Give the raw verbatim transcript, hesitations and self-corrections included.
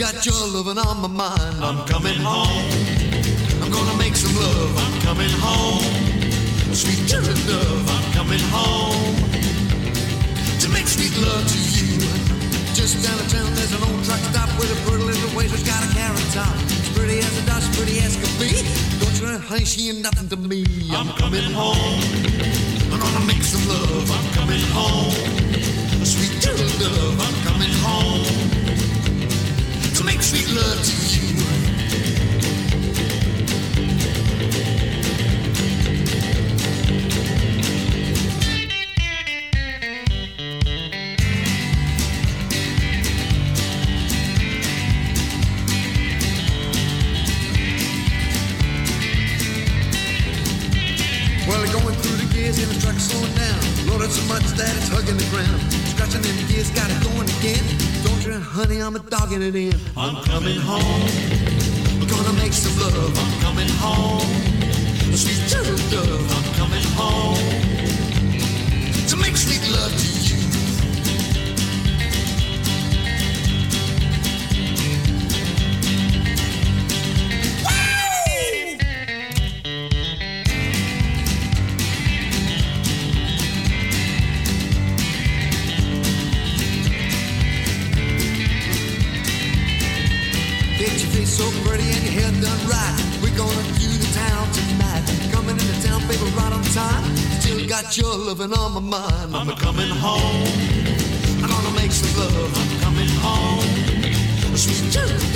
got your loving on my mind. I'm coming home. I'm gonna make some love. I'm coming home. Sweet turtle dove. I'm coming home to make sweet love to you. Just down the town, there's an old truck stop with a pretty little waitress got a carrot top. As pretty as a doll, pretty as can be. Don't you know, honey, she ain't nothing to me. I'm coming home. I'm gonna make some love. I'm coming home. Sweet turtle dove. I'm coming home to make sweet love to you. Well, going through the gears and the truck's slowing down. Loaded so much that it's hugging the ground. Scratching in the gears, got it going again. Don't you, honey, I'm a dogging it in. I'm coming home. We're gonna make some love. I'm coming home. Sweet turtle dove. I'm coming home to make sweet love to you. So pretty and your hair done right. We're gonna do the town tonight. Coming into town, baby, right on time. Still got your loving on my mind. I'm coming home. I'm gonna make some love. I'm coming home. Sweet turtle